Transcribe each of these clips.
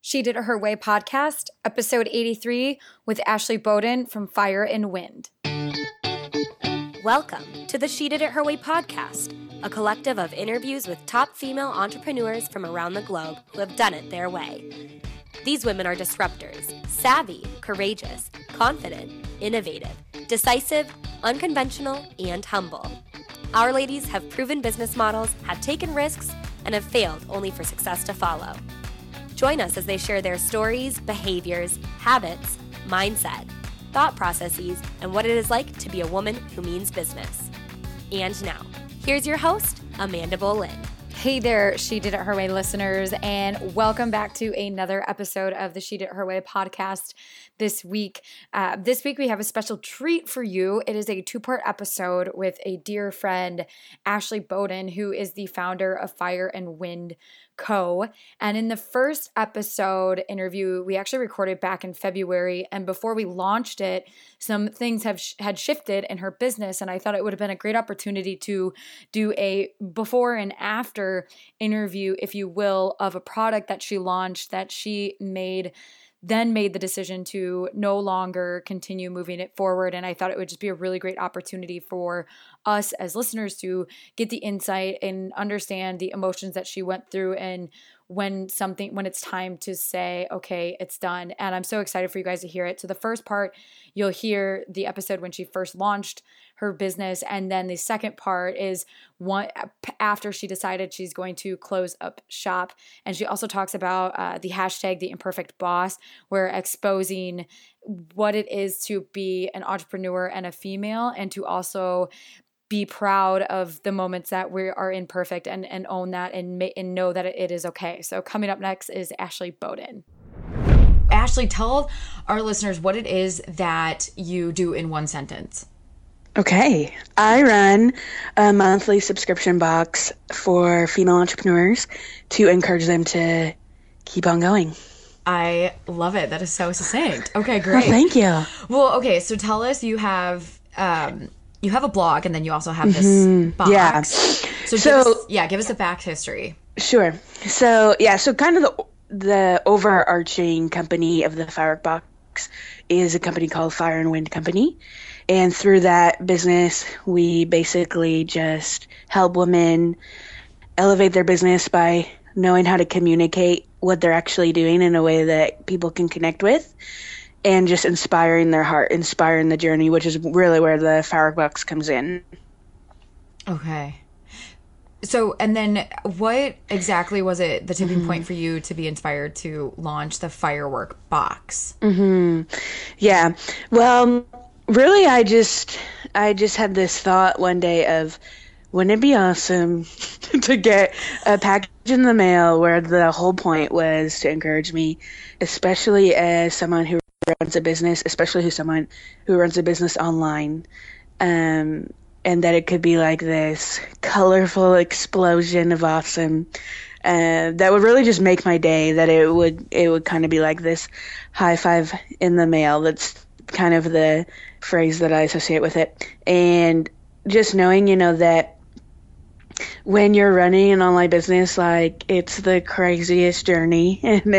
She Did It Her Way podcast, episode 83 with Ashley Bowden from Fire and Wind. Welcome to the She Did It Her Way podcast, a collective of interviews with top female entrepreneurs from around the globe who have done it their way. These women are disruptors, savvy, courageous, confident, innovative, decisive, unconventional, and humble. Our ladies have proven business models, have taken risks, and have failed only for success to follow. Join us as they share their stories, behaviors, habits, mindset, thought processes, and what it is like to be a woman who means business. And now, here's your host, Amanda Boleyn. Hey there, She Did It Her Way listeners, and welcome back to another episode of the She Did It Her Way podcast this week. This week we have a special treat for you. It is a two-part episode with a dear friend, Ashley Bowden, who is the founder of Fire and Wind Co. And in the first episode interview, we actually recorded back in February, and before we launched it, some things had shifted in her business, and I thought it would have been a great opportunity to do a before and after interview, if you will, of a product that she launched that she made the decision to no longer continue moving it forward. And I thought it would just be a really great opportunity for us as listeners to get the insight and understand the emotions that she went through and when it's time to say, okay, it's done. And I'm so excited for you guys to hear it. So the first part, you'll hear the episode when she first launched her business. And then the second part is one after she decided she's going to close up shop. And she also talks about the hashtag, the imperfect boss, where exposing what it is to be an entrepreneur and a female, and to also be proud of the moments that we are imperfect and own that and know that it is okay. So coming up next is Ashley Bowden. Ashley, tell our listeners what it is that you do in one sentence. Okay. I run a monthly subscription box for female entrepreneurs to encourage them to keep on going. I love it. That is so succinct. Okay, great. Oh, thank you. Well, okay. So tell us, you have a blog, and then you also have this box. Yeah. So give us a back history. Sure. So kind of the overarching company of the Firework Box is a company called Fire and Wind Company. And through that business, we basically just help women elevate their business by knowing how to communicate what they're actually doing in a way that people can connect with, and just inspiring their heart, inspiring the journey, which is really where the Firework Box comes in. Okay. So, and then what exactly was it, the tipping point for you to be inspired to launch the Firework Box? Yeah. Well, really, I just had this thought one day of, wouldn't it be awesome to get a package in the mail where the whole point was to encourage me, especially as someone who runs a business, especially someone who runs a business online, and that it could be like this colorful explosion of awesome that would really just make my day, that it would kind of be like this high five in the mail. That's kind of the phrase that I associate with it. And just knowing, that when you're running an online business, like, it's the craziest journey, and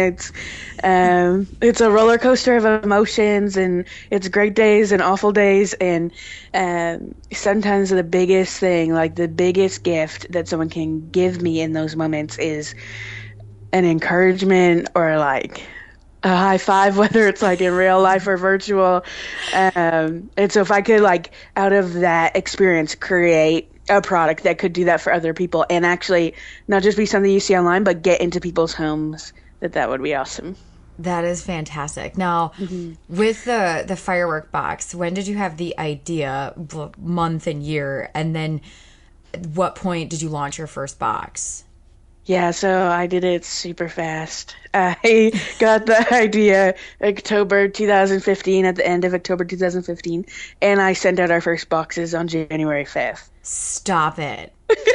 it's a roller coaster of emotions, and it's great days and awful days, and sometimes the biggest thing, like the biggest gift that someone can give me in those moments is an encouragement or like a high five, whether it's like in real life or virtual. And so if I could, like, out of that experience, create a product that could do that for other people, and actually not just be something you see online, but get into people's homes, that would be awesome. That is fantastic. Now, with the Firework Box, when did you have the idea, month and year, and then at what point did you launch your first box? Yeah, so I did it super fast. I got the idea October 2015, at the end of October 2015, and I sent out our first boxes on January 5th. Stop it.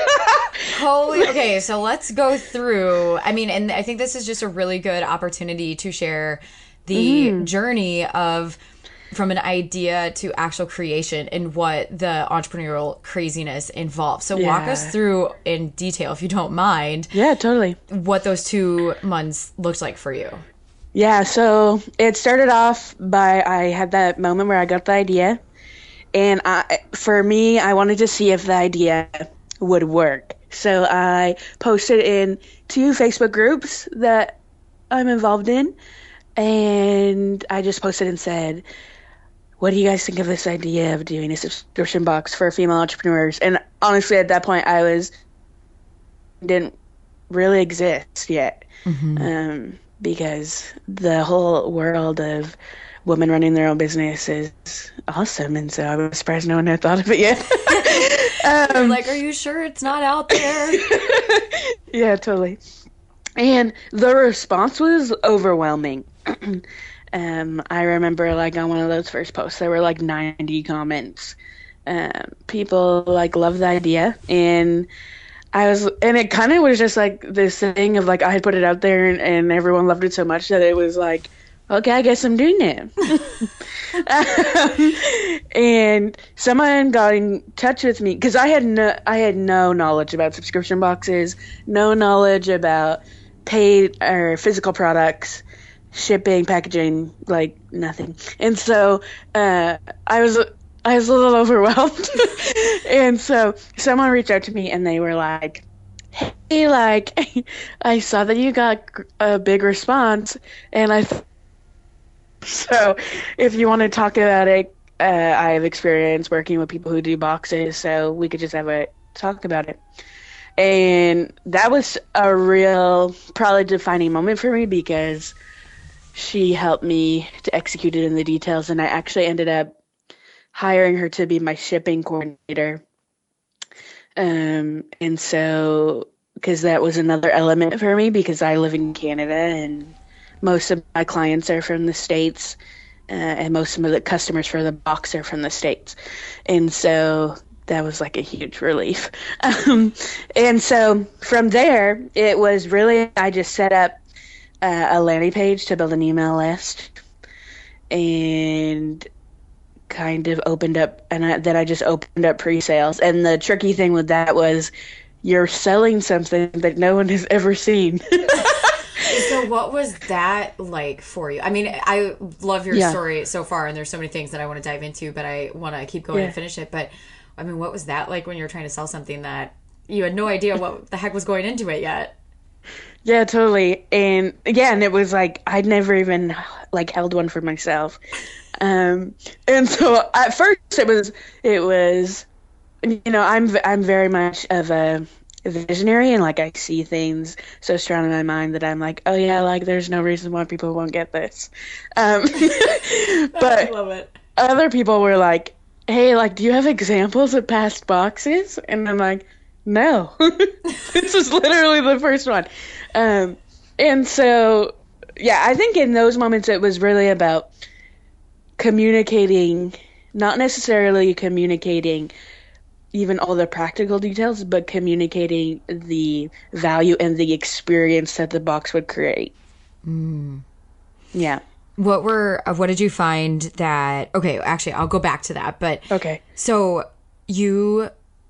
Holy, okay, so let's go through, and I think this is just a really good opportunity to share the journey of from an idea to actual creation and what the entrepreneurial craziness involves. So walk us through in detail, if you don't mind. Yeah, totally. What those 2 months looked like for you. Yeah, so it started off by I had that moment where I got the idea, and for me, I wanted to see if the idea would work. So I posted in 2 Facebook groups that I'm involved in, and I just posted and said, what do you guys think of this idea of doing a subscription box for female entrepreneurs? And honestly, at that point, didn't really exist yet. Because the whole world of women running their own business is awesome. And so I was surprised no one had thought of it yet. You're like, are you sure it's not out there? Yeah, totally. And the response was overwhelming. I remember like on one of those first posts, there were like 90 comments. People like loved the idea, and it kind of was just like this thing of like I had put it out there and everyone loved it so much that it was like, okay, I guess I'm doing it. And someone got in touch with me because I had no knowledge about subscription boxes, no knowledge about paid or physical products, shipping, packaging, like nothing. And so I was a little overwhelmed. And so someone reached out to me and they were like, hey, like, I saw that you got a big response, and so if you want to talk about it, I have experience working with people who do boxes, so we could just have a talk about it. And that was a real, probably defining moment for me because she helped me to execute it in the details, and I actually ended up hiring her to be my shipping coordinator. And so, because that was another element for me because I live in Canada and most of my clients are from the States, and most of the customers for the box are from the States. And so that was like a huge relief. And so from there, it was really, I just set up a landing page to build an email list and kind of opened up, and then I just opened up pre-sales. And the tricky thing with that was you're selling something that no one has ever seen. So what was that like for you? I mean, I love your story so far, and there's so many things that I want to dive into, but I want to keep going and finish it. But I mean, what was that like when you were trying to sell something that you had no idea what the heck was going into it yet? Yeah, totally. And again, it was like I'd never even like held one for myself. And so at first it was, you know, I'm very much of a visionary, and like I see things so strong in my mind that I'm like, oh yeah, like there's no reason why people won't get this. But I love it. Other people were like, hey, like, do you have examples of past boxes? And I'm like, no, this is literally the first one. And so, yeah, I think in those moments it was really about communicating, not necessarily communicating even all the practical details, but communicating the value and the experience that the box would create. Yeah. What did you find that, okay, actually, I'll go back to that, but okay. So you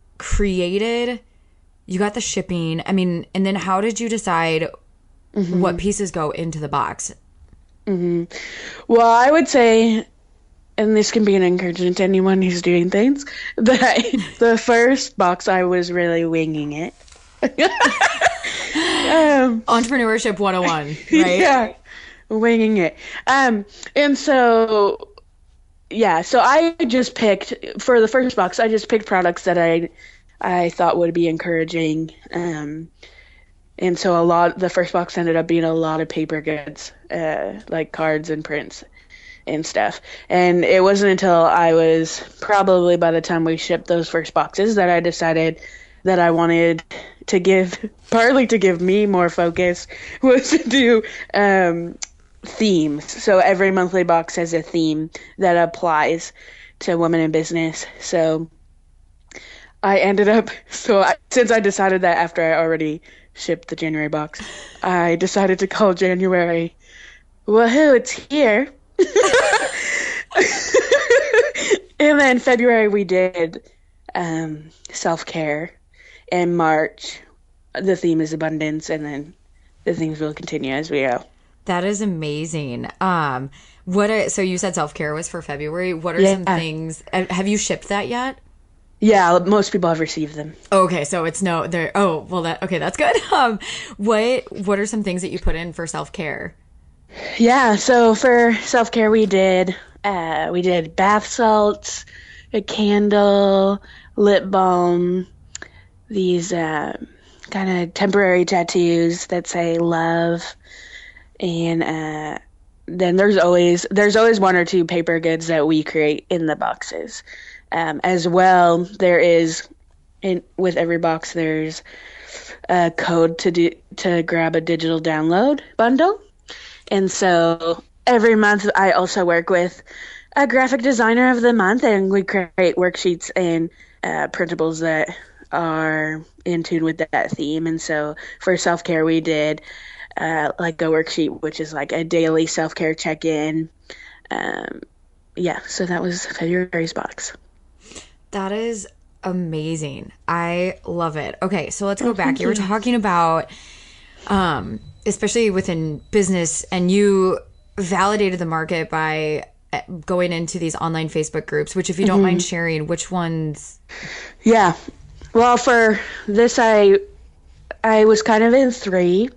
got the shipping, I mean, and then how did you decide what pieces go into the box? Well, I would say, and this can be an encouragement to anyone who's doing things, that the first box I was really winging it. Entrepreneurship 101, right? Yeah, winging it. And so, yeah, so I just picked, for the first box, I just picked products that I thought would be encouraging. And so the first box ended up being a lot of paper goods, like cards and prints and stuff. And it wasn't until I was probably, by the time we shipped those first boxes, that I decided that I wanted to partly to give me more focus, was to do themes. So every monthly box has a theme that applies to women in business. So I ended up, since I decided that after I already shipped the January box, I decided to call January, woohoo, it's here. And then February we did self-care. In March, the theme is abundance, and then the themes will continue as we go. That is amazing. So you said self-care was for February. What are some things, have you shipped that yet? Yeah, most people have received them. Okay, so it's that's good. What are some things that you put in for self-care? Yeah, so for self-care we did bath salts, a candle, lip balm, these kind of temporary tattoos that say love, and then there's always one or two paper goods that we create in the boxes. As well, there is with every box there's a code to grab a digital download bundle. And so every month I also work with a graphic designer of the month, and we create worksheets and printables that are in tune with that theme. And so for self-care, we did like a worksheet, which is like a daily self-care check-in. So that was February's box. That is amazing. I love it. Okay, so let's go back. You were talking about especially within business, and you validated the market by going into these online Facebook groups, which if you don't mind sharing, which ones? Yeah. Well, for this, I was kind of in three.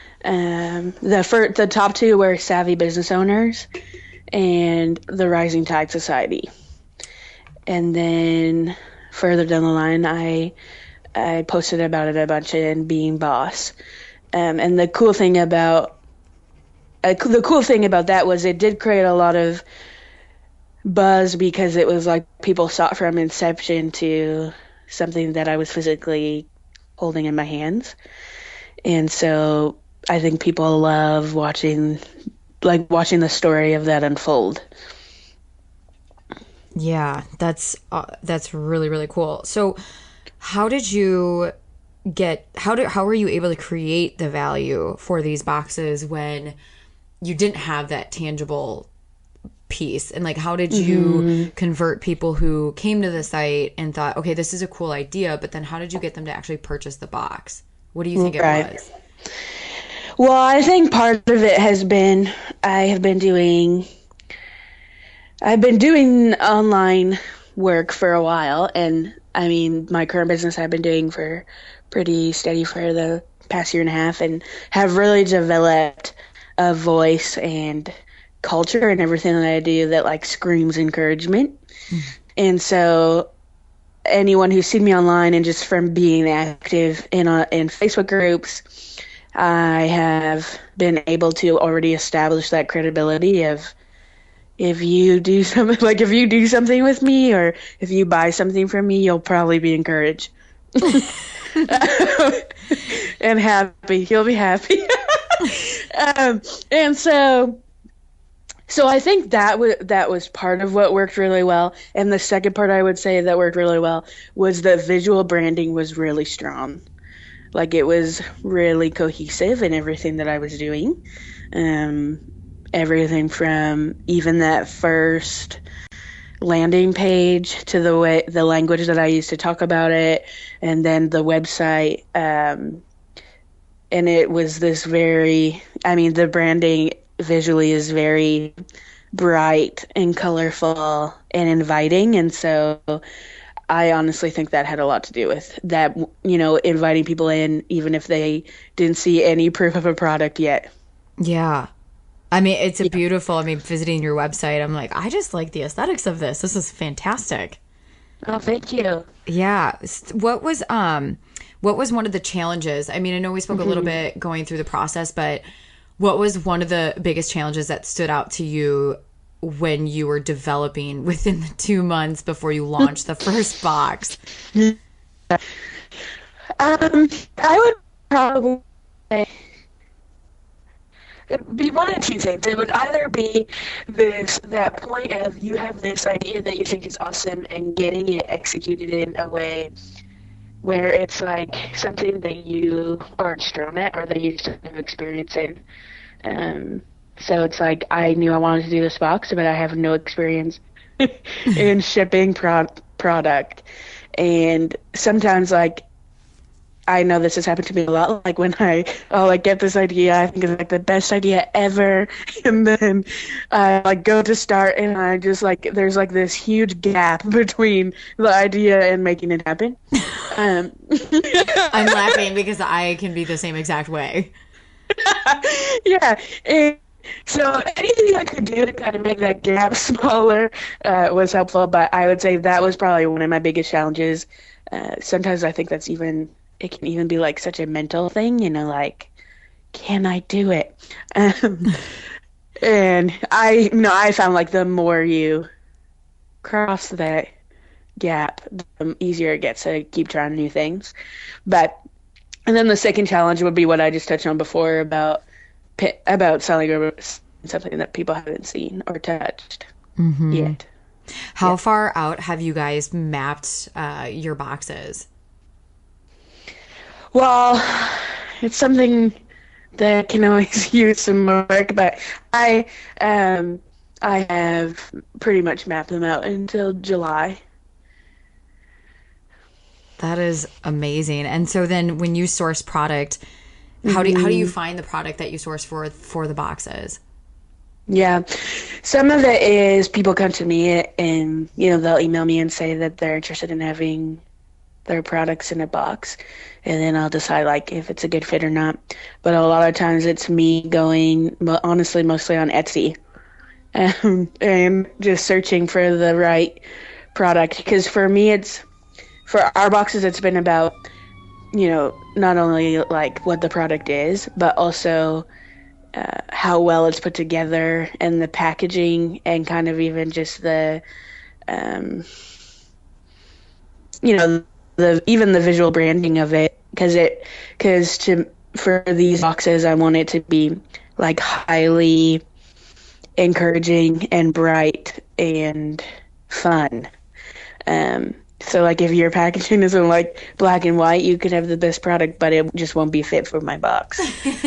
The top two were Savvy Business Owners and the Rising Tide Society. And then further down the line, I posted about it a bunch in Being Boss. And the cool thing about that was it did create a lot of buzz, because it was like people saw it from inception to something that I was physically holding in my hands. And so I think people love watching the story of that unfold. Yeah, that's really, really cool. So how were you able to create the value for these boxes when you didn't have that tangible piece? And like, how did you convert people who came to the site and thought, okay, this is a cool idea, but then how did you get them to actually purchase the box? What do you think it was? Well, I think part of it has been I've been doing online work for a while, and I mean, my current business I've been doing for pretty steady for the past year and a half, and have really developed a voice and culture and everything that I do that like screams encouragement. And so anyone who's seen me online and just from being active in Facebook groups, I have been able to already establish that credibility of, if you do something with me, or if you buy something from me, you'll probably be encouraged and happy. You'll be happy. And so I think that was part of what worked really well. And the second part I would say that worked really well was the visual branding was really strong. Like, it was really cohesive in everything that I was doing. Everything from even that first landing page to the language that I used to talk about it, and then the website. And it was this the branding visually is very bright and colorful and inviting. And so I honestly think that had a lot to do with that, inviting people in, even if they didn't see any proof of a product yet. Yeah. I mean, it's beautiful. Visiting your website, I'm like, I just like the aesthetics of this. This is fantastic. Oh, thank you. Yeah. What was one of the challenges? I mean, I know we spoke a little bit going through the process, but what was one of the biggest challenges that stood out to you when you were developing within the 2 months before you launched the first box? I would probably say it'd be one of two things. It would either be that point of you have this idea that you think is awesome and getting it executed in a way where it's like something that you aren't strong at or that you just have experience in. So it's like, I knew I wanted to do this box, but I have no experience in shipping product. And sometimes, like, I know this has happened to me a lot. Like when I'll like get this idea, I think it's like the best idea ever, and then I like go to start, and I just like there's like this huge gap between the idea and making it happen. I'm laughing because I can be the same exact way. Yeah. And so anything I could do to kind of make that gap smaller was helpful, but I would say that was probably one of my biggest challenges. Sometimes I think it can even be like such a mental thing, like, can I do it? And I found like the more you cross that gap, the easier it gets to keep trying new things. And then the second challenge would be what I just touched on before about selling something that people haven't seen or touched yet. How far out have you guys mapped your boxes? Well, it's something that can always use some work, but I have pretty much mapped them out until July. That is amazing. And so then when you source product, how do you find the product that you source for the boxes? Yeah. Some of it is people come to me and, they'll email me and say that they're interested in having their products in a box. And then I'll decide like if it's a good fit or not. But a lot of times it's me going, honestly, mostly on Etsy and just searching for the right product. Because for me, for our boxes, it's been about, not only like what the product is, but also how well it's put together and the packaging and kind of even just the, even the visual branding of it. For these boxes, I want it to be like highly encouraging and bright and fun. So like if your packaging isn't like black and white, you could have the best product, but it just won't be fit for my box.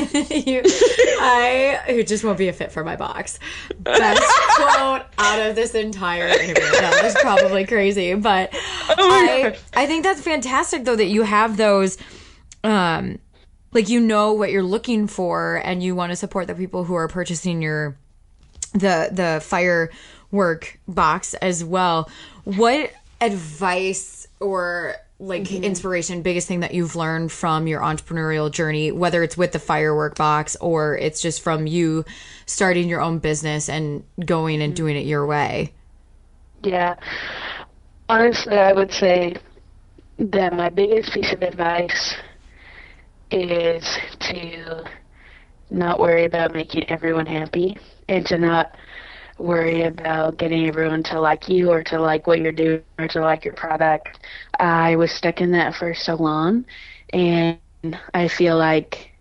It just won't be a fit for my box. Best quote out of this entire interview. That was probably crazy, but I think that's fantastic though that you have those, like what you're looking for, and you want to support the people who are purchasing the firework box as well. What advice or inspiration, biggest thing that you've learned from your entrepreneurial journey, whether it's with the firework box or it's just from you starting your own business and going and doing it your way? Yeah. Honestly, I would say that my biggest piece of advice is to not worry about making everyone happy and to not worry about getting everyone to like you or to like what you're doing or to like your product. I was stuck in that for so long, and I feel like,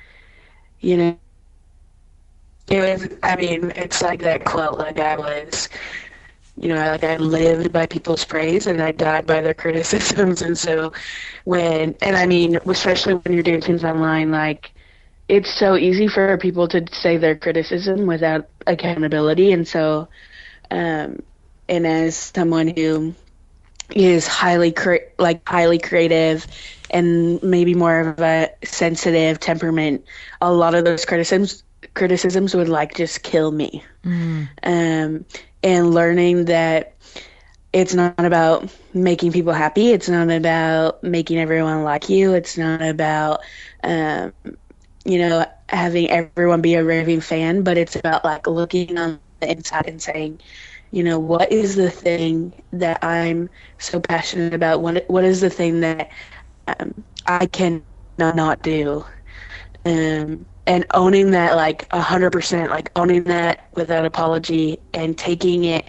it's like that quote, like I was, I lived by people's praise and I died by their criticisms. And so especially when you're doing things online, like, it's so easy for people to say their criticism without accountability. And so, and as someone who is highly creative and maybe more of a sensitive temperament, a lot of those criticisms would just kill me. And learning that it's not about making people happy. It's not about making everyone like you. It's not about, having everyone be a raving fan, but it's about looking on the inside and saying, what is the thing that I'm so passionate about? What is the thing that I can not do? And owning that 100%, owning that without apology and taking it.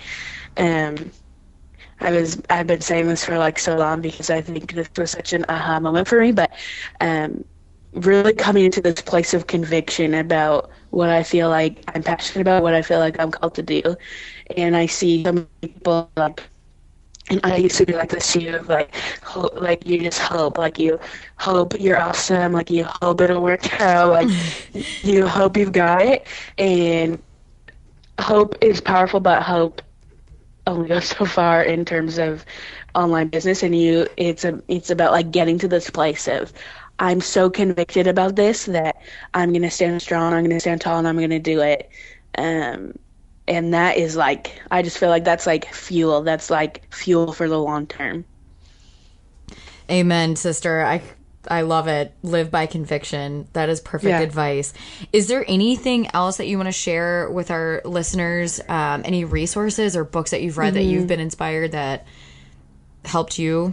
I've been saying this for so long because I think this was such an aha moment for me, but really coming into this place of conviction about what I feel like I'm passionate about, what I feel like I'm called to do. And I see some people and I used to be like this too, of you just hope, you hope you're awesome, you hope it'll work out, you hope you've got it. And hope is powerful, but hope only goes so far in terms of online business, and it's about like getting to this place of I'm so convicted about this that I'm going to stand strong, I'm going to stand tall, and I'm going to do it. And that is like, I just feel like that's like fuel. That's like fuel for the long term. Amen, sister. I love it. Live by conviction. That is perfect advice. Is there anything else that you want to share with our listeners? Any resources or books that you've read that you've been inspired that helped you?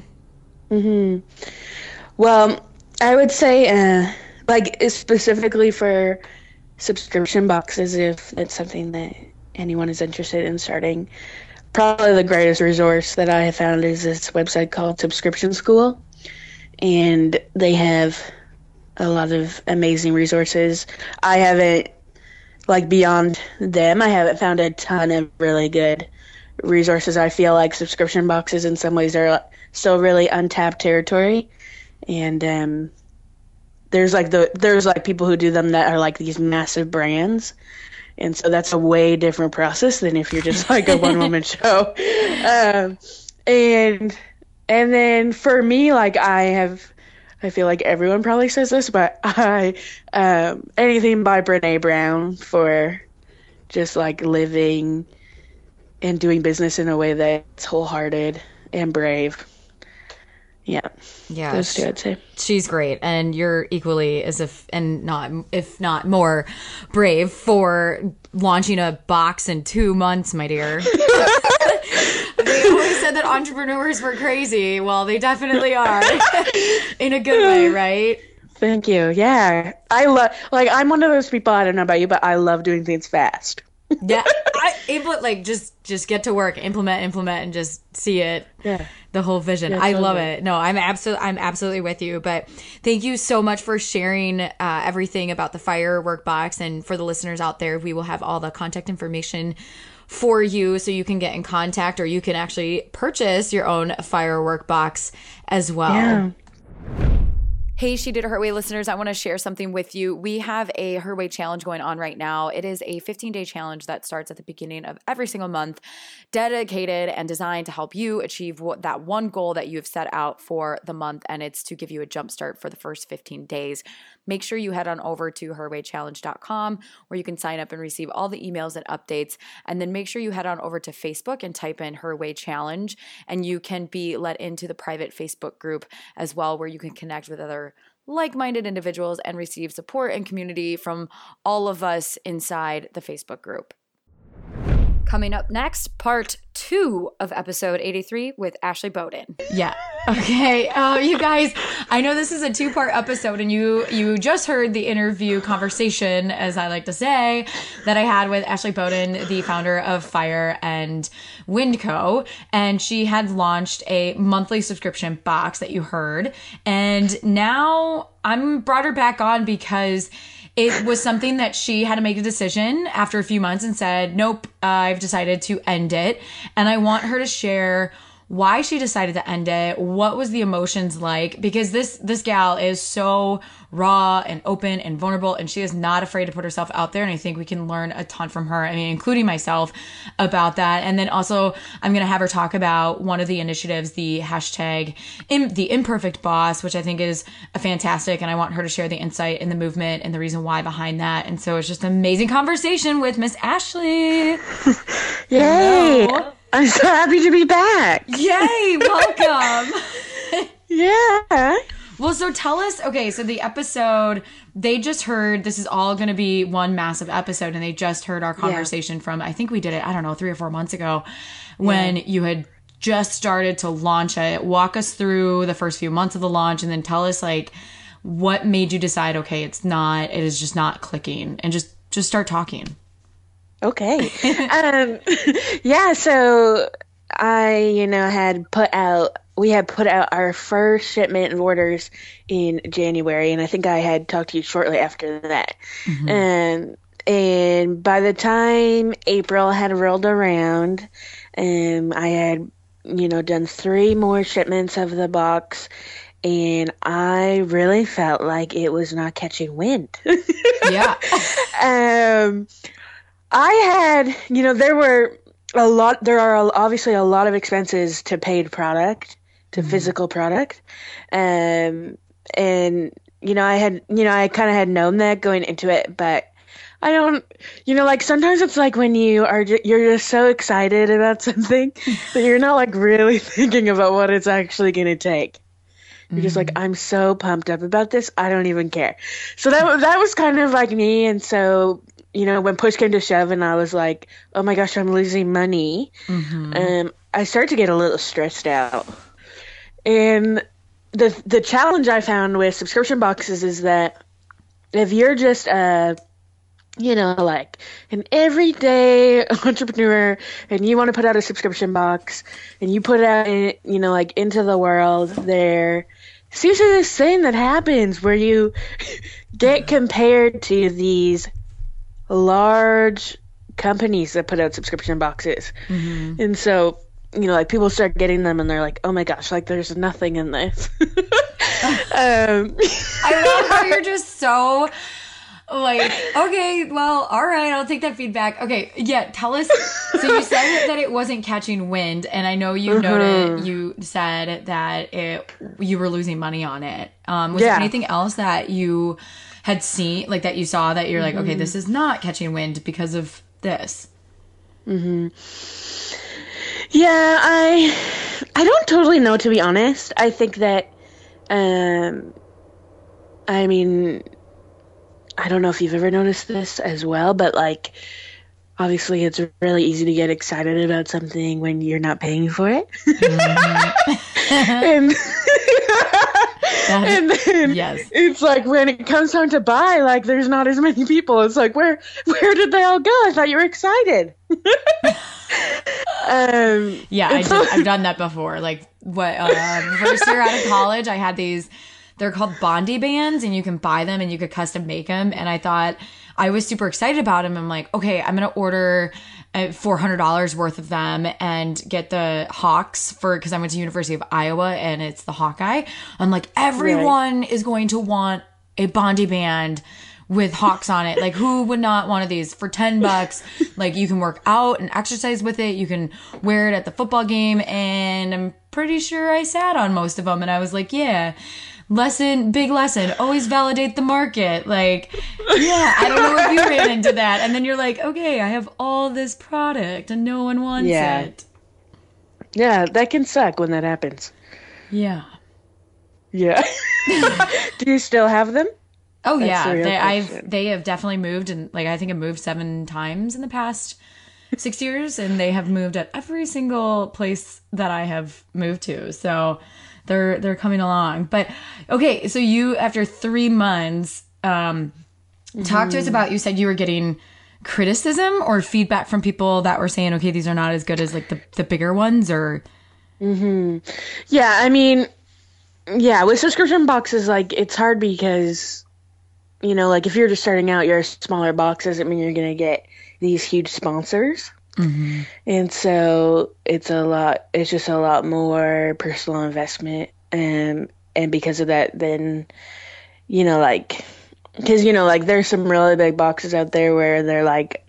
Well, I would say, like specifically for subscription boxes, if it's something that anyone is interested in starting, probably the greatest resource that I have found is this website called Subscription School. And they have a lot of amazing resources. I haven't, like beyond them, I haven't found a ton of really good resources. I feel like subscription boxes in some ways are still really untapped territory. And there's like people who do them that are like these massive brands. And so that's a way different process than if you're just like a one-woman show. And then for me, like I feel like everyone probably says this, but anything by Brene Brown for just like living and doing business in a way that's wholehearted and brave. Yeah. Those two, I'd say. She's great. And you're equally if not more brave for launching a box in 2 months, my dear. They always said that entrepreneurs were crazy. Well, they definitely are. In a good way, right? Thank you. Yeah. I'm one of those people, I don't know about you, but I love doing things fast. Yeah. Just get to work, implement, and just see it. Yeah. The whole vision. Yeah, I love it. No, I'm absolutely with you. But thank you so much for sharing everything about the firework box. And for the listeners out there, we will have all the contact information for you so you can get in contact, or you can actually purchase your own firework box as well. Yeah. Hey, She Did It Her Way listeners, I want to share something with you. We have a Her Way challenge going on right now. It is a 15-day challenge that starts at the beginning of every single month, dedicated and designed to help you achieve that one goal that you have set out for the month, and it's to give you a jump start for the first 15 days. Make sure you head on over to herwaychallenge.com where you can sign up and receive all the emails and updates. And then make sure you head on over to Facebook and type in Her Way Challenge, and you can be let into the private Facebook group as well, where you can connect with other like-minded individuals and receive support and community from all of us inside the Facebook group. Coming up next, part 2 of episode 83 with Ashley Bowden. Yeah. Okay. You guys, I know this is a 2-part episode, and you just heard the interview conversation, as I like to say, that I had with Ashley Bowden, the founder of Fire and Wind Co. And she had launched a monthly subscription box that you heard. And now I'm brought her back on because it was something that she had to make a decision after a few months and said, nope, I've decided to end it. And I want her to share why she decided to end it, what was the emotions like, because this gal is so raw and open and vulnerable, and she is not afraid to put herself out there. And I think we can learn a ton from her. I mean, including myself, about that. And then also I'm going to have her talk about one of the initiatives, the hashtag the imperfect boss, which I think is a fantastic. And I want her to share the insight and the movement and the reason why behind that. And so it's just an amazing conversation with Miss Ashley. Yay. Hello. I'm so happy to be back. Yay, welcome. Yeah. Well, so tell us, okay, so the episode, they just heard, this is all going to be one massive episode, and they just heard our conversation from, I think we did it, I don't know, 3 or 4 months ago, when you had just started to launch it. Walk us through the first few months of the launch, and then tell us, like, what made you decide, okay, it is just not clicking, and just start talking. Okay. Yeah, so I, we had put out our first shipment of orders in January, and I think I had talked to you shortly after that. Mm-hmm. And by the time April had rolled around, I had, done 3 more shipments of the box, and I really felt like it was not catching wind. Yeah. I had, there were there are obviously a lot of expenses to paid product, to physical product. And, I kind of had known that going into it, but I don't, like sometimes it's like when you're just so excited about something that you're not like really thinking about what it's actually going to take. You're just like, I'm so pumped up about this, I don't even care. So that was kind of like me. And so, when push came to shove and I was like, oh my gosh, I'm losing money, I started to get a little stressed out. And the challenge I found with subscription boxes is that if you're just like an everyday entrepreneur and you want to put out a subscription box and you put it out, into the world, there seems to be this thing that happens where you get compared to these large companies that put out subscription boxes. And so, like people start getting them and they're like, oh my gosh, like there's nothing in this. I love how you're just so like, okay, well, all right, I'll take that feedback. Okay, yeah, tell us. So you said that it wasn't catching wind, and I know you noted, you said that you were losing money on it. Was there anything else that you had seen, like that you saw that you're like, okay, this is not catching wind because of this? Yeah, I don't totally know, to be honest. I think that, I don't know if you've ever noticed this as well, but like, obviously it's really easy to get excited about something when you're not paying for it. and then it's like when it comes time to buy, like there's not as many people. It's like, where did they all go? I thought you were excited. I've done that before. Like first year out of college, I had these, they're called Bondi bands, and you can buy them and you could custom make them. And I thought, I was super excited about them. I'm like, okay, I'm going to order $400 worth of them and get the Hawks because I went to University of Iowa and it's the Hawkeye. I'm like, everyone is going to want a Bondi band with Hawks on it. Like, who would not want one of these for $10? Like, you can work out and exercise with it. You can wear it at the football game. And I'm pretty sure I sat on most of them. And I was like, yeah. Big lesson, always validate the market. Like, yeah, I don't know if you ran into that. And then you're like, okay, I have all this product and no one wants it. Yeah, that can suck when that happens. Yeah. Yeah. Do you still have them? Oh, they have definitely moved, and like I think I've moved 7 times in the past 6 years, and they have moved at every single place that I have moved to. So they're coming along. But okay, so you, after 3 months, talk to us about, you said you were getting criticism or feedback from people that were saying, okay, these are not as good as like the bigger ones, or yeah, I mean, yeah, with subscription boxes, like it's hard because, like if you're just starting out, your smaller box doesn't mean you're gonna get these huge sponsors. And so it's just a lot more personal investment. And because of that, then, because, there's some really big boxes out there where they're like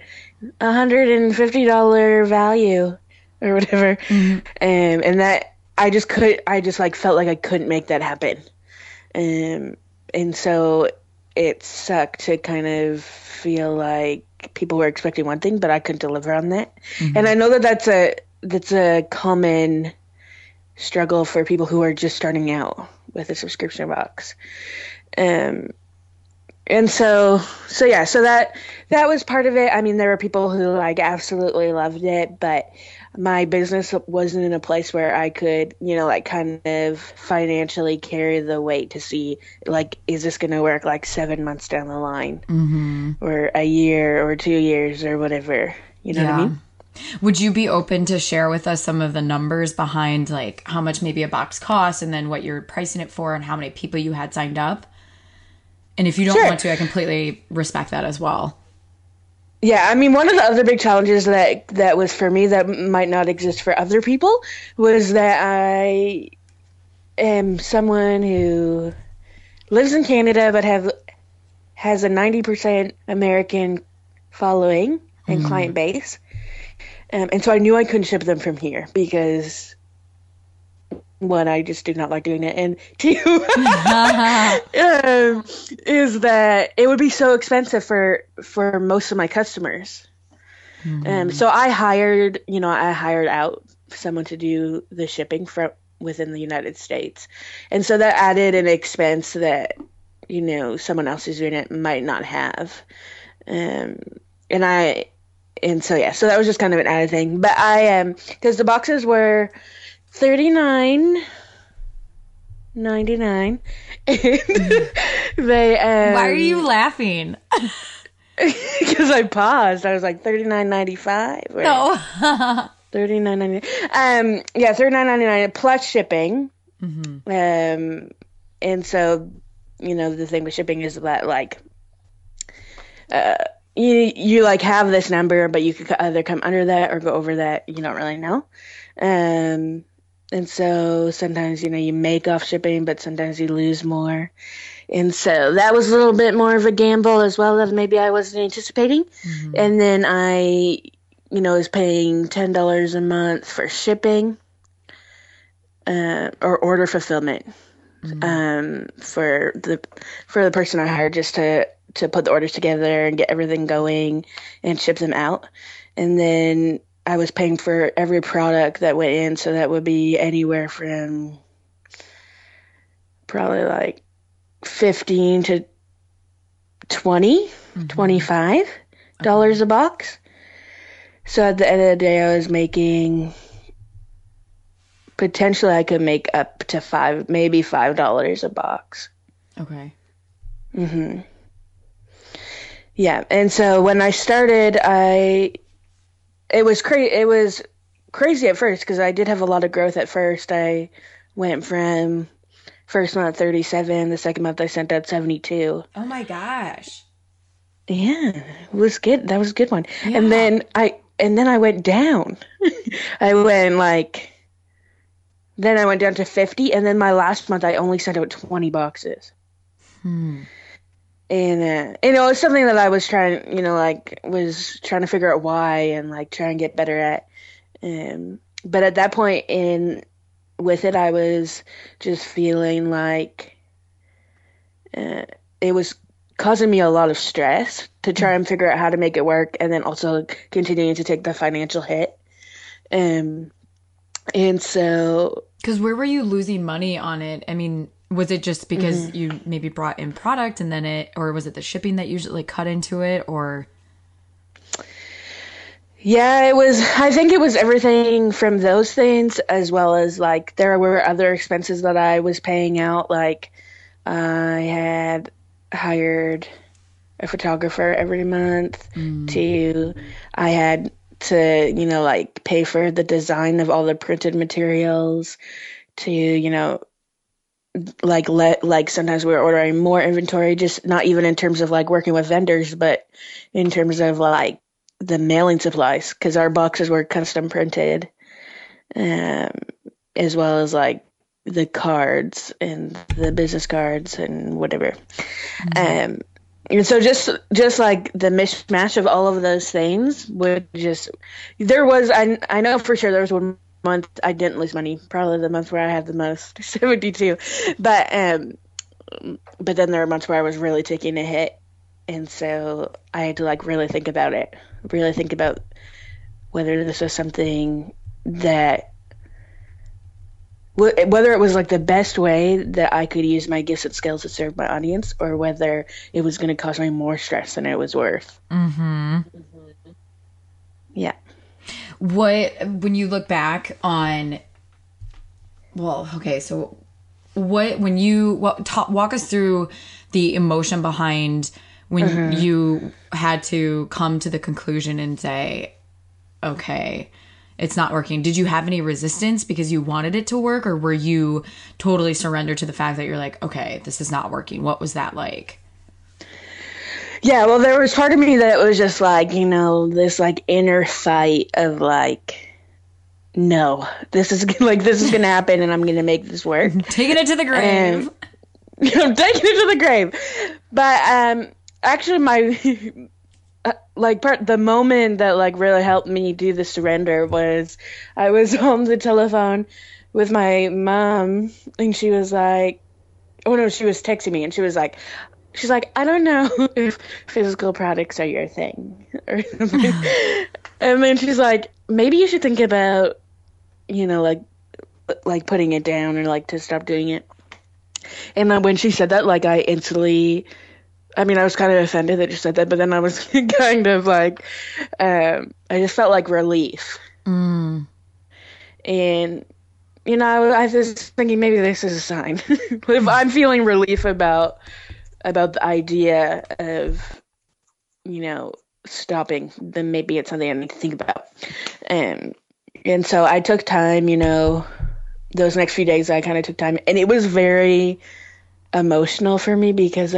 $150 value or whatever. And that I just felt like I couldn't make that happen. And so it sucked to kind of feel like people were expecting one thing, but I couldn't deliver on that. And I know that's a common struggle for people who are just starting out with a subscription box. And so that was part of it. I mean, there were people who like absolutely loved it, but my business wasn't in a place where I could, kind of financially carry the weight to see, like, is this going to work like 7 months down the line, or a year or 2 years or whatever, what I mean? Would you be open to share with us some of the numbers behind like how much maybe a box costs and then what you're pricing it for and how many people you had signed up? And if you don't want to, I completely respect that as well. Yeah, I mean, one of the other big challenges that was for me that might not exist for other people was that I am someone who lives in Canada but has a 90% American following and client base. And so I knew I couldn't ship them from here because, one, I just do not like doing it, and two, is that it would be so expensive for most of my customers. So I hired out someone to do the shipping from within the United States, and so that added an expense that someone else who's doing it might not have. So that was just kind of an added thing. But because the boxes were $39.99, they Why are you laughing? because I paused. I was like $39.95. No. $39.99. $39.99 plus shipping. And so, the thing with shipping is that like, you like have this number, but you could either come under that or go over that. You don't really know. And so sometimes, you make off shipping, but sometimes you lose more. And so that was a little bit more of a gamble as well as maybe I wasn't anticipating. And then I, was paying $10 a month for shipping, or order fulfillment, for the person I hired just to put the orders together and get everything going and ship them out. And then I was paying for every product that went in. So that would be anywhere from probably like $15 to $20, $25 a box. So at the end of the day, I was making, potentially I could make up to maybe $5 a box. Okay. Yeah. And so when I started, it was crazy at first because I did have a lot of growth at first. I went from first month 37, the second month I sent out 72. Oh my gosh. Yeah, it was good. That was a good one. Yeah. And then I went down. Then I went down to 50, and then my last month I only sent out 20 boxes. And it's something that I was trying to figure out why and like try and get better at. But at that point with it, I was just feeling like it was causing me a lot of stress to try and figure out how to make it work, and then also continuing to take the financial hit. And so, because where were you losing money on it? I mean, was it just because you maybe brought in product and then or was it the shipping that usually cut into it, or? Yeah, I think it was everything from those things, as well as like there were other expenses that I was paying out. Like I had hired a photographer every month I had to, like pay for the design of all the printed materials to, like sometimes we were ordering more inventory, just not even in terms of like working with vendors, but in terms of like the mailing supplies, because our boxes were custom printed, as well as like the cards and the business cards and whatever. And so just like the mishmash of all of those things I know for sure there was one month I didn't lose money, probably the month where I had the most, 72. But then there were months where I was really taking a hit. And so I had to like really think about whether this was something that, whether it was like the best way that I could use my gifts and skills to serve my audience, or whether it was going to cause me more stress than it was worth. Yeah. When you look back on, walk us through the emotion behind when you had to come to the conclusion and say, okay, it's not working. Did you have any resistance because you wanted it to work, or were you totally surrendered to the fact that you're like, okay, this is not working? What was that like? Yeah, well, there was part of me that was just like, this like inner fight of like, no, this is going to happen and I'm going to make this work. Taking it to the grave. I'm taking it to the grave. But actually the moment that like really helped me do the surrender was I was on the telephone with my mom, and she was like, oh no, she was texting me, and she's like, I don't know if physical products are your thing or something. And then she's like, maybe you should think about, like putting it down or like to stop doing it. And then when she said that, like I instantly, I mean, I was kind of offended that she said that, but then I was kind of like, I just felt like relief. And, I was thinking maybe this is a sign. If I'm feeling relief about the idea of, stopping, then maybe it's something I need to think about. And so I took time, those next few days I kind of took time, and it was very emotional for me because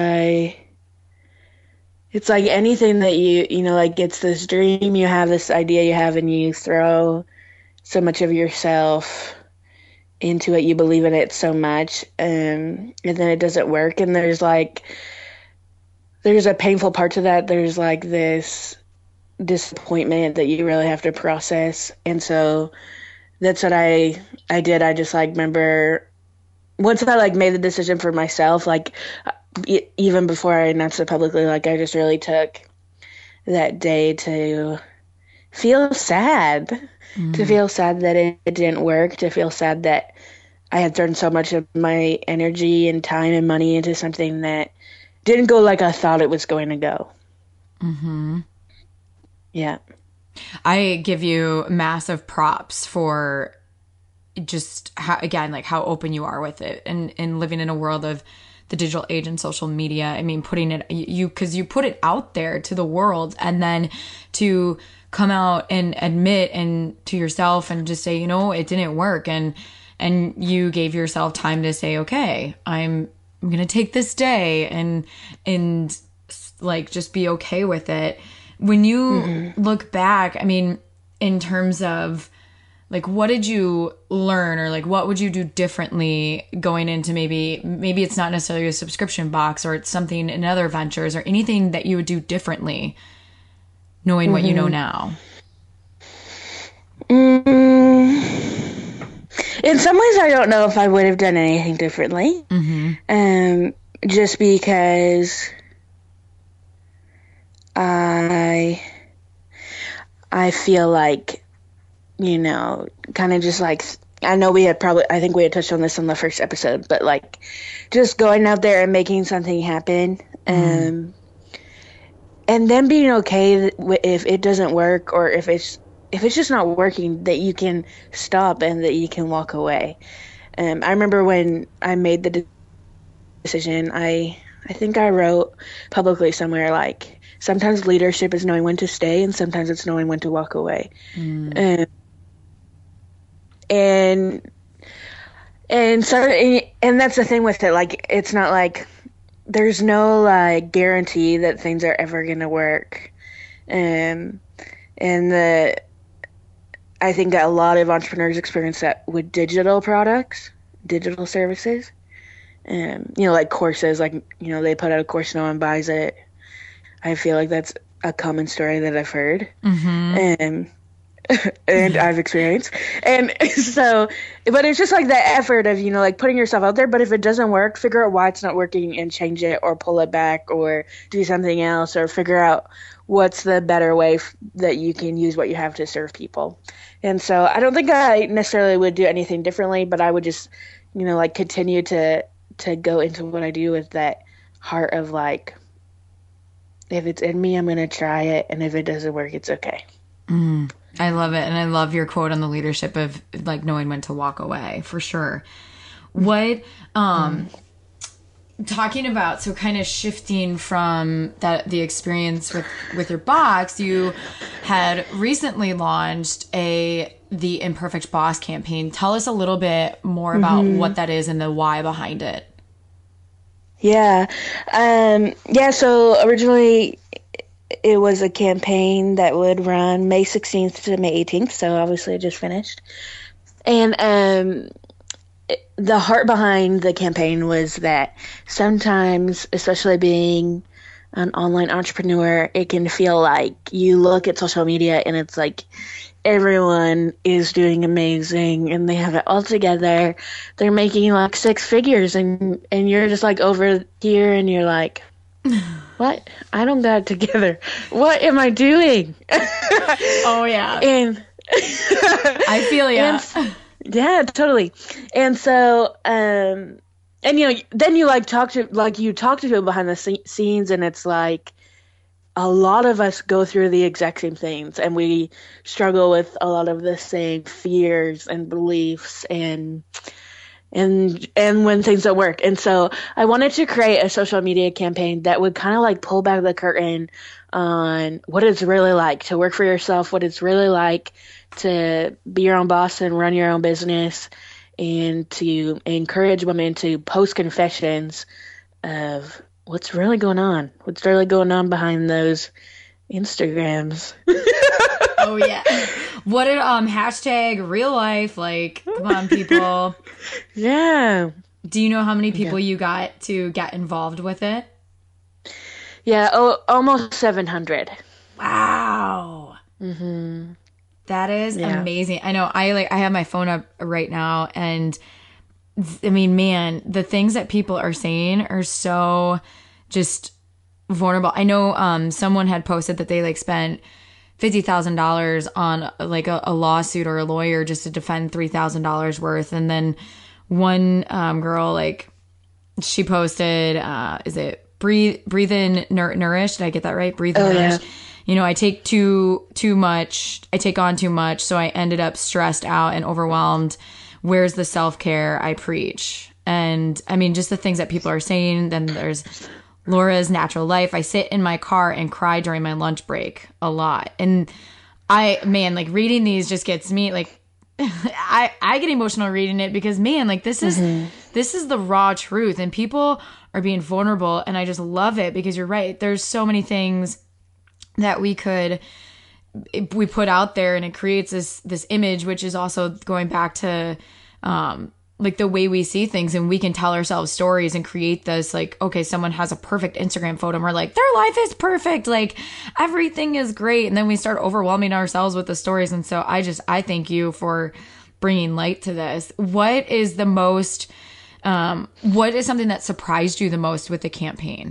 it's like anything that like it's this dream you have, this idea you have, and you throw so much of yourself into it, you believe in it so much, and then it doesn't work, and there's a painful part to that. There's like this disappointment that you really have to process, and so that's what I did. I just like remember once I like made the decision for myself, like even before I announced it publicly, like I just really took that day to feel sad, to feel sad that it didn't work, to feel sad that I had thrown so much of my energy and time and money into something that didn't go like I thought it was going to go. Yeah. I give you massive props for just how open you are with it, and living in a world of the digital age and social media. I mean, putting it, because you put it out there to the world, and then to come out and admit and to yourself and just say, it didn't work. And you gave yourself time to say, okay, I'm going to take this day and like, just be okay with it. When you look back, I mean, in terms of like, what did you learn, or like, what would you do differently going into maybe it's not necessarily a subscription box, or it's something in other ventures, or anything that you would do differently knowing what you know now? In some ways, I don't know if I would have done anything differently. Just because I feel like, kind of just like, I know I think we had touched on this on the first episode, but like just going out there and making something happen, and then being okay if it doesn't work, or if it's just not working, that you can stop and that you can walk away. I remember when I made the decision, I think I wrote publicly somewhere like, sometimes leadership is knowing when to stay, and sometimes it's knowing when to walk away. And that's the thing with it. Like, it's not like there's no like guarantee that things are ever going to work. I think a lot of entrepreneurs experience that with digital products, digital services, like courses, like, they put out a course, no one buys it. I feel like that's a common story that I've heard. And I've experienced. And so, but it's just like that effort of, like putting yourself out there. But if it doesn't work, figure out why it's not working and change it, or pull it back, or do something else, or figure out what's the better way that you can use what you have to serve people. And so I don't think I necessarily would do anything differently, but I would just, like continue to go into what I do with that heart of like, if it's in me, I'm going to try it. And if it doesn't work, it's okay. I love it. And I love your quote on the leadership of like knowing when to walk away, for sure. What, talking about, so kind of shifting from the experience with your box, you had recently launched the Imperfect Boss campaign. Tell us a little bit more about what that is and the why behind it. Yeah. So originally it was a campaign that would run May 16th to May 18th. So obviously it just finished. And the heart behind the campaign was that sometimes, especially being an online entrepreneur, it can feel like you look at social media and it's like everyone is doing amazing and they have it all together. They're making like six figures and you're just like over here and you're like, what? I don't got it together. What am I doing? Oh yeah. And I feel ya. Yeah, totally. And so, and then you talk to people behind the scenes, and it's like a lot of us go through the exact same things, and we struggle with a lot of the same fears and beliefs, and when things don't work. And so I wanted to create a social media campaign that would kind of like pull back the curtain on what it's really like to work for yourself, what it's really like to be your own boss and run your own business, and to encourage women to post confessions of what's really going on behind those Instagrams. Oh yeah. What did hashtag real life, like, come on people. Yeah. Do you know how many people you got to get involved with it? Yeah, almost 700. Wow. Mm-hmm. That is amazing. I know I have my phone up right now, and I mean, man, the things that people are saying are so just vulnerable. I know someone had posted that they like spent $50,000 on like a lawsuit or a lawyer just to defend $3,000 worth. And then one girl, like, she posted, is it Breathe In Nourish? Did I get that right? Breathe In Nourish. Yeah. You know, I take too much. I take on too much. So I ended up stressed out and overwhelmed. Where's the self-care I preach? And I mean, just the things that people are saying. Then there's Laura's Natural Life. I sit in my car and cry during my lunch break a lot. And like reading these just gets me like, I get emotional reading it because, man, like this is the raw truth, and people are being vulnerable. And I just love it because you're right. There's so many things that we put out there, and it creates this image, which is also going back to, like the way we see things, and we can tell ourselves stories and create this, like, okay, someone has a perfect Instagram photo and we're like, their life is perfect. Like everything is great. And then we start overwhelming ourselves with the stories. And so I thank you for bringing light to this. What is the most, what is something that surprised you the most with the campaign?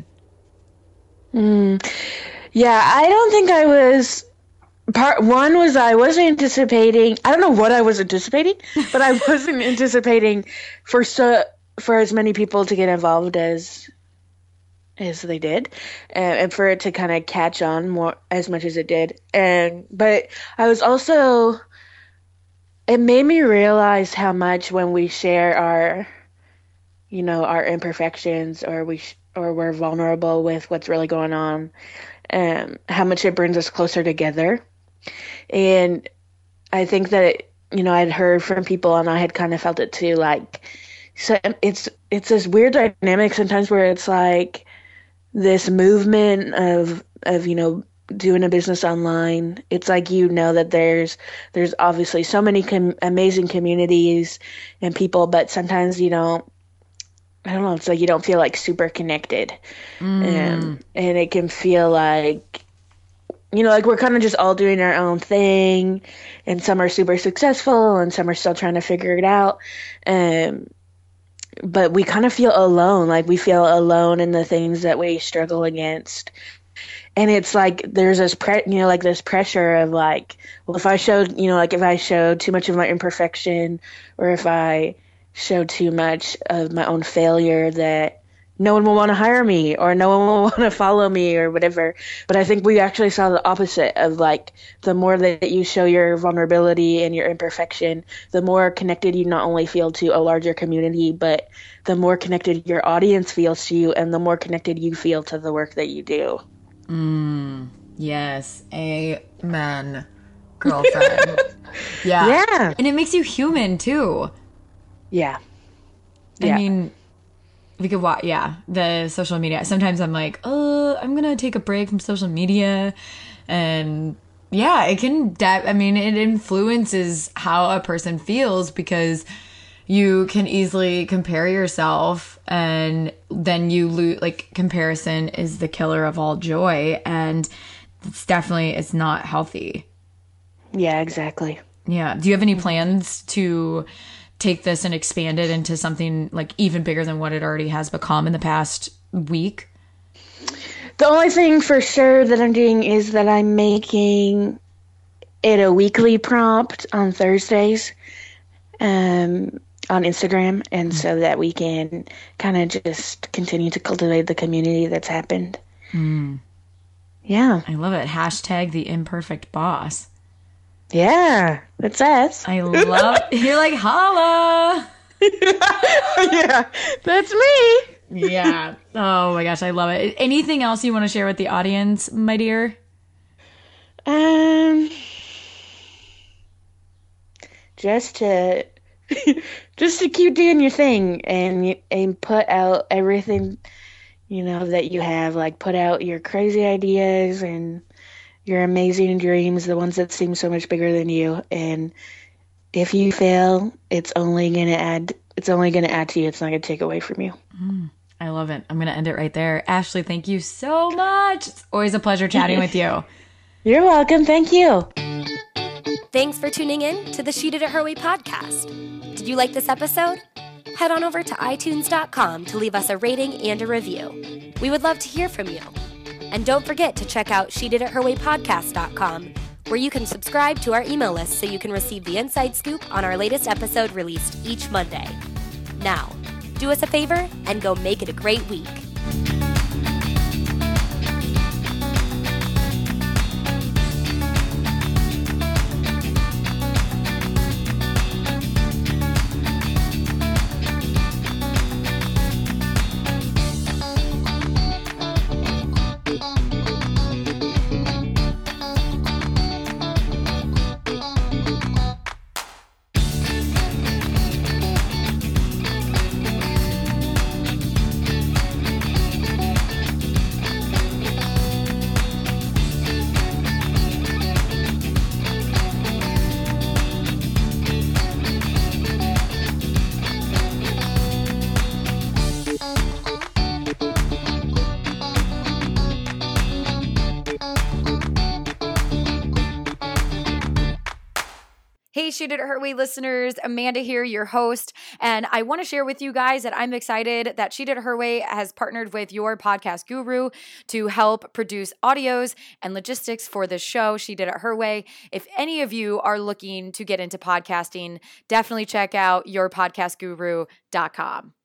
Yeah, I don't think I was. Part one was I wasn't anticipating. I don't know what I was anticipating, but I wasn't anticipating for as many people to get involved as they did, and for it to kind of catch on more as much as it did. But I was also. It made me realize how much when we share our imperfections, or we're vulnerable with what's really going on, how much it brings us closer together. And I think that, I'd heard from people, and I had kind of felt it too, like, so it's this weird dynamic sometimes where it's like this movement of doing a business online. It's like, that there's obviously so many amazing communities and people, but sometimes I don't know, it's like you don't feel like super connected. And it can feel like, like we're kind of just all doing our own thing, and some are super successful and some are still trying to figure it out. But we kind of feel alone, like we feel alone in the things that we struggle against. And it's like there's this this pressure of like, well, if I showed, if I showed too much of my imperfection, or if I show too much of my own failure, that no one will want to hire me, or no one will want to follow me, or whatever. But I think we actually saw the opposite of, like, the more that you show your vulnerability and your imperfection, the more connected you not only feel to a larger community, but the more connected your audience feels to you, and the more connected you feel to the work that you do. Yes. Amen. Girlfriend. Yeah. And it makes you human too. Yeah. I mean, we could watch, the social media. Sometimes I'm like, I'm going to take a break from social media. And it can, it influences how a person feels, because you can easily compare yourself, and then you lose, like, comparison is the killer of all joy, and it's not healthy. Yeah, exactly. Yeah. Do you have any plans to take this and expand it into something like even bigger than what it already has become in the past week? The only thing for sure that I'm doing is that I'm making it a weekly prompt on Thursdays on Instagram, and so that we can kind of just continue to cultivate the community that's happened. Yeah. I love it. Hashtag the imperfect boss. Yeah, that's us. I love you're like, holla. Yeah, that's me. Yeah. Oh my gosh, I love it. Anything else you want to share with the audience, my dear? Just to keep doing your thing and put out everything, that you have. Like, put out your crazy ideas and your amazing dreams, the ones that seem so much bigger than you. And if you fail, it's only going to add to you. It's not going to take away from you. I love it. I'm going to end it right there. Ashley, thank you so much. It's always a pleasure chatting with you. You're welcome. Thank you. Thanks for tuning in to the She Did It Her Way podcast. Did you like this episode? Head on over to iTunes.com to leave us a rating and a review. We would love to hear from you. And don't forget to check out SheDidItHerWayPodcast.com, where you can subscribe to our email list so you can receive the inside scoop on our latest episode released each Monday. Now, do us a favor and go make it a great week. Hey, She Did It Her Way listeners, Amanda here, your host, and I want to share with you guys that I'm excited that She Did It Her Way has partnered with Your Podcast Guru to help produce audios and logistics for this show, She Did It Her Way. If any of you are looking to get into podcasting, definitely check out yourpodcastguru.com.